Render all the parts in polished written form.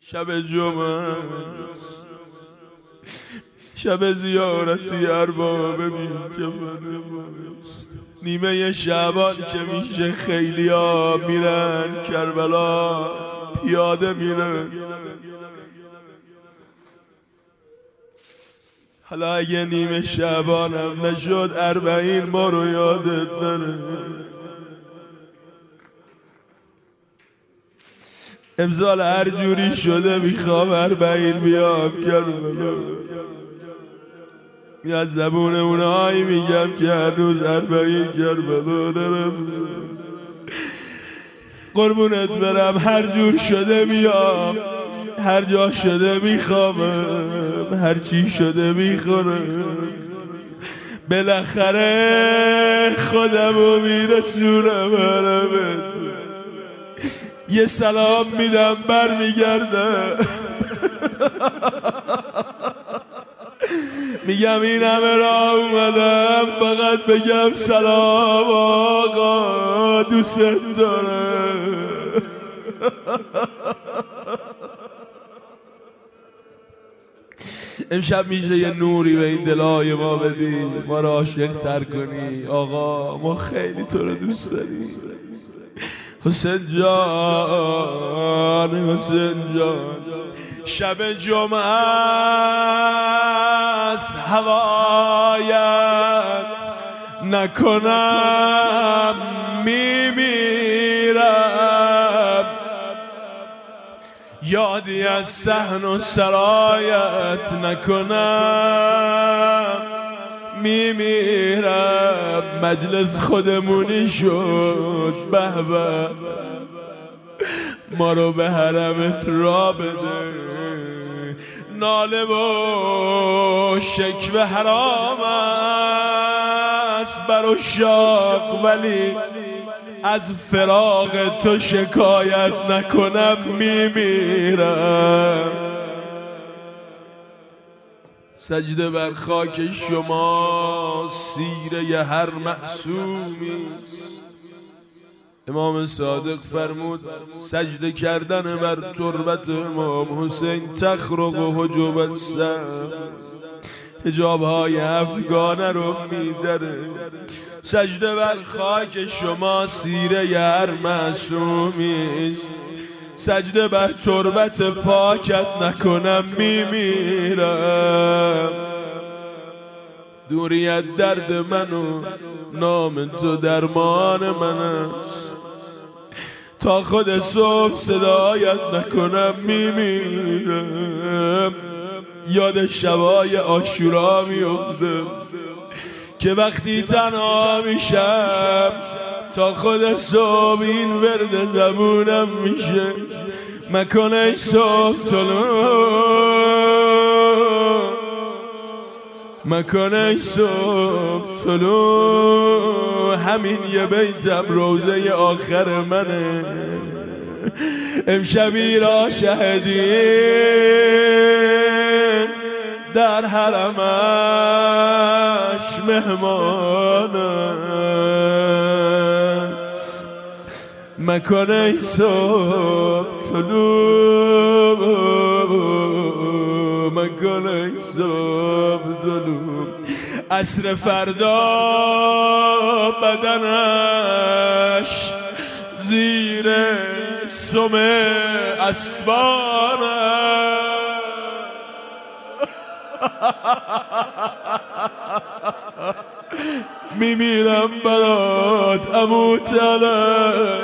شب جمعه شب زیارتی ارباب بی کفن ماست. نیمه شعبان که میشه خیلی ها میرن کربلا پیاده میرن. حالا اگه نیمه شعبانم نشد 40 ما رو یادت نره. امسال هر جوری شده میخوام 40 بیام کربلا. میاد زبون اونایی میگم که هنوز 40 کربلا نرفته. قربونت برم هر جور شده میام، هر جا شده میخوامم، هر چی شده میخورم. بالاخره خودمو میرسونم حرمت. یه سلام میدم برمیگردم میگم این همه راه اومدم فقط بگم سلام آقا دوست دارم. امشب میشه یه نوری به این دلای ما بدی، ما رو عاشق تر کنی. آقا ما خیلی تو رو دوست داریم. حسین جان حسین جان شب جمعه است هوایت نکنم میمیرم. یادی از صحن و سرایت نکنم میمیرم. مجلس خودمونی شد به به، ما رو به حرمت را بده. ناله و شکوه حرام است بر عشاق، ولی از فراق تو شکایت نکنم میمیرم. سجده بر خاک شما سیره هر معصومی. امام صادق فرمود سجده کردن بر تربت امام حسین تخرق و حجب السم، حجاب‌های افغانه رو میدره. سجده بر خاک شما سیره هر معصومی است. سجده بر تربت پاکت نکنم میمیرم. دوریت درد منو نام تو درمان من است. تا خود صبح صدایت نکنم میمیرم. یاد شبای عاشورا میافتم که وقتی تنها میشم تا خود صبح این ورد زبونم میشه مکنه صبح طلوع، مکنه صبح طلوع. همین یه بیتم روزه آخر منه. امشبی را شهدین در حرمش مهمان است. مکنه صبح طلوع، مکنه صبح طلوع. عصر فردا بدنش زیر سم اسبان میمیرم برات عمو طلب.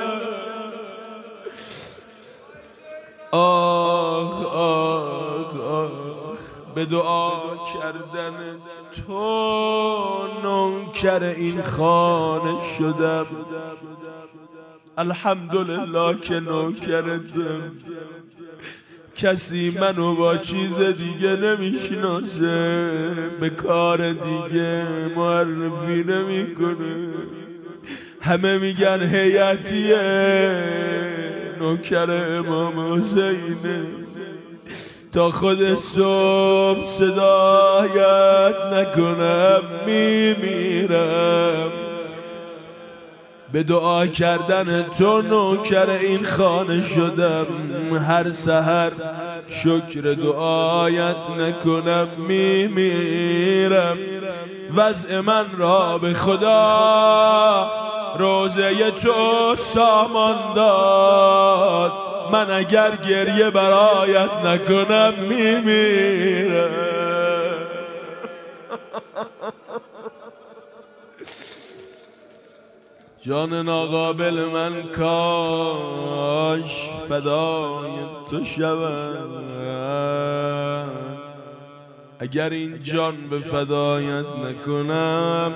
آخ آخ آخ به دعا کردن تو نوکر این خانه شدم. الحمدلله که نوکرتم. کسی منو با چیز دیگه نمیشناسه، به کار دیگه معرفی نمیکنه. همه میگن هیئتیه، نوکر امام حسینه. تا خود صبح صدایت نکنم میمیرم. به دعا کردن تو نوکر این خانه شدم، هر سحر شکر دعایت نکنم میمیرم. وضع من را به خدا روزه تو سامان داد، من اگر گریه برایت نکنم میمیرم. جان ناقابل من کاش فدای تو شود، اگر این جان به فدایت نکنم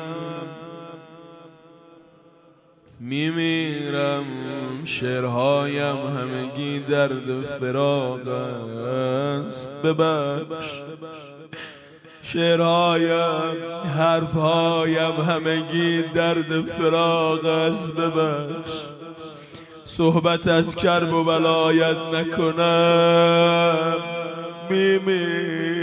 میمیرم. شعرهایم همگی درد فراق است ببخش، شعرهایم حرفهایم همگی درد فراق است ببخش. صحبت از کرب و بلایت نکنم میمیرم.